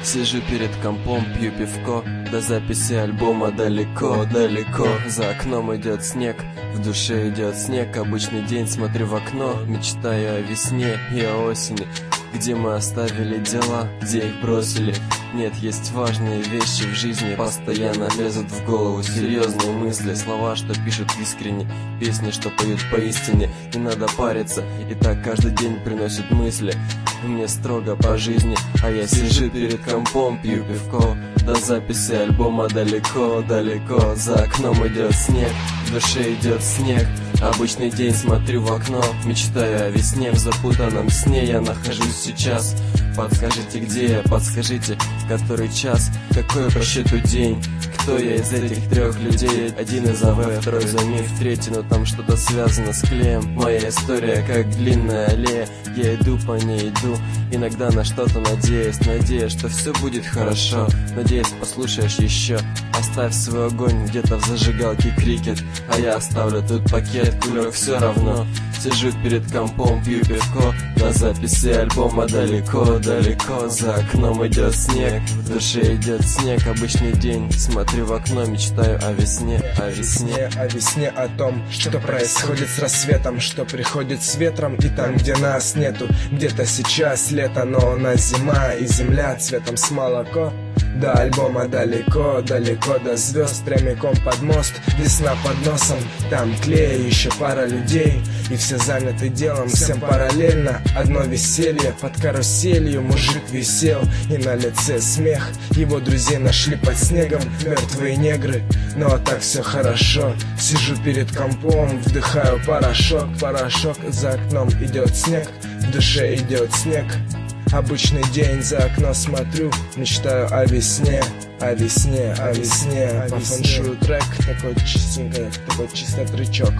Сижу перед компом, пью пивко, до записи альбома далеко, далеко. За окном идет снег, в душе идет снег. Обычный день, смотрю в окно, мечтаю о весне и о осени. Где мы оставили дела, где их бросили. Нет, есть важные вещи в жизни, постоянно лезут в голову серьезные мысли. Слова, что пишут искренне, песни, что поют поистине. Не надо париться, и так каждый день приносит мысли. Мне строго по жизни, а я сижу перед компом, пью пивко. До записи альбома далеко, далеко. За окном идет снег, в душе идет снег. Обычный день, смотрю в окно, мечтаю о весне. В запутанном сне я нахожусь сейчас. Подскажите, где я, подскажите, который час, какой по счету день. Кто я из этих трех людей? Один из АВ, второй за миф, третий, но там что-то связано с клеем. Моя история как длинная аллея, я иду по ней, иду, иногда на что-то надеюсь. Надеюсь, что все будет хорошо, надеюсь, послушаешь еще. Оставь свой огонь где-то в зажигалке крикет, а я оставлю тут пакет, кулек все равно. Сижу перед компом, пью пивко, до записи альбома далеко, далеко. За окном идет снег, в душе идет снег. Обычный день, смотрю в окно, мечтаю о весне, о весне. О весне, о том, что происходит с рассветом, что приходит с ветром. И там, где нас нету, где-то сейчас лето, но у нас зима и земля цветом с молоко. До альбома далеко, далеко до звезд, прямиком под мост, весна под носом, там клей, еще пара людей, и все заняты делом, всем параллельно. Одно веселье, под каруселью мужик висел, и на лице смех. Его друзей нашли под снегом, мертвые негры, ну а так все хорошо. Сижу перед компом, вдыхаю порошок, порошок. За окном идет снег, в душе идет снег. Обычный день, за окно смотрю, мечтаю о весне, о весне, о весне. По фэншую трек, такой чистенький, такой чисто тричок.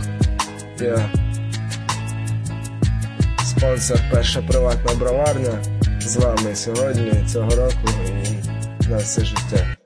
Спонсор перша приватна броварня. З вами сьогодні, цього року і на все життя.